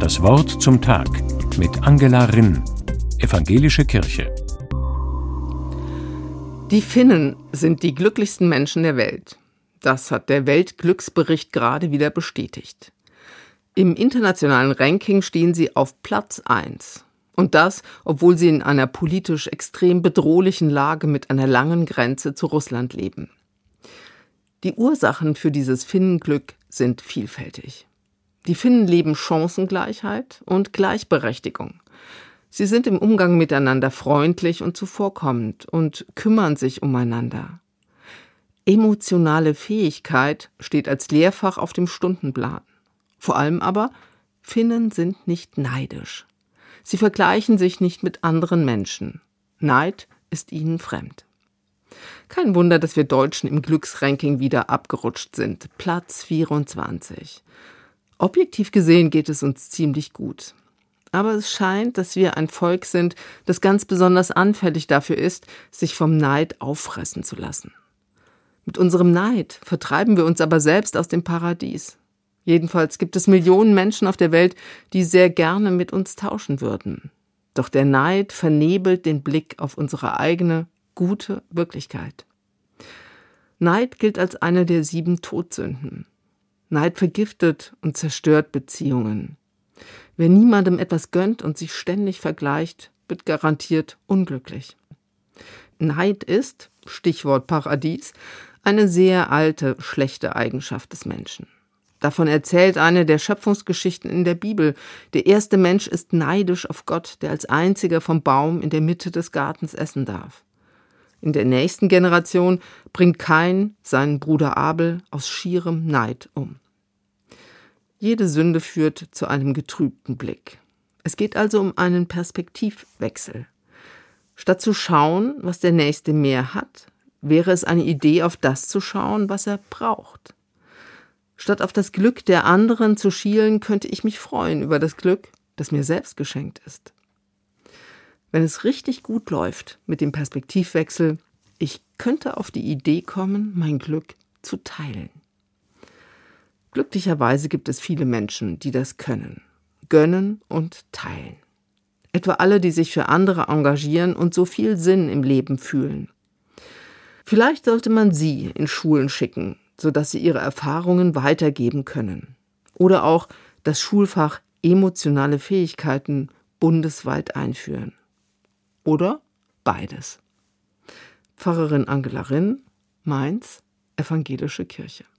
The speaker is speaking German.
Das Wort zum Tag mit Angela Rinn, Evangelische Kirche. Die Finnen sind die glücklichsten Menschen der Welt. Das hat der Weltglücksbericht gerade wieder bestätigt. Im internationalen Ranking stehen sie auf Platz 1. Und das, obwohl sie in einer politisch extrem bedrohlichen Lage mit einer langen Grenze zu Russland leben. Die Ursachen für dieses Finnenglück sind vielfältig. Die Finnen leben Chancengleichheit und Gleichberechtigung. Sie sind im Umgang miteinander freundlich und zuvorkommend und kümmern sich umeinander. Emotionale Fähigkeit steht als Lehrfach auf dem Stundenplan. Vor allem aber, Finnen sind nicht neidisch. Sie vergleichen sich nicht mit anderen Menschen. Neid ist ihnen fremd. Kein Wunder, dass wir Deutschen im Glücksranking wieder abgerutscht sind. Platz 24. Objektiv gesehen geht es uns ziemlich gut. Aber es scheint, dass wir ein Volk sind, das ganz besonders anfällig dafür ist, sich vom Neid auffressen zu lassen. Mit unserem Neid vertreiben wir uns aber selbst aus dem Paradies. Jedenfalls gibt es Millionen Menschen auf der Welt, die sehr gerne mit uns tauschen würden. Doch der Neid vernebelt den Blick auf unsere eigene, gute Wirklichkeit. Neid gilt als eine der 7 Todsünden. Neid vergiftet und zerstört Beziehungen. Wer niemandem etwas gönnt und sich ständig vergleicht, wird garantiert unglücklich. Neid ist, Stichwort Paradies, eine sehr alte, schlechte Eigenschaft des Menschen. Davon erzählt eine der Schöpfungsgeschichten in der Bibel. Der erste Mensch ist neidisch auf Gott, der als einziger vom Baum in der Mitte des Gartens essen darf. In der nächsten Generation bringt Kain seinen Bruder Abel aus schierem Neid um. Jede Sünde führt zu einem getrübten Blick. Es geht also um einen Perspektivwechsel. Statt zu schauen, was der Nächste mehr hat, wäre es eine Idee, auf das zu schauen, was er braucht. Statt auf das Glück der anderen zu schielen, könnte ich mich freuen über das Glück, das mir selbst geschenkt ist. Wenn es richtig gut läuft mit dem Perspektivwechsel, ich könnte auf die Idee kommen, mein Glück zu teilen. Glücklicherweise gibt es viele Menschen, die das können. Gönnen und teilen. Etwa alle, die sich für andere engagieren und so viel Sinn im Leben fühlen. Vielleicht sollte man sie in Schulen schicken, sodass sie ihre Erfahrungen weitergeben können. Oder auch das Schulfach emotionale Fähigkeiten bundesweit einführen. Oder beides. Pfarrerin Angela Rinn, Mainz, Evangelische Kirche.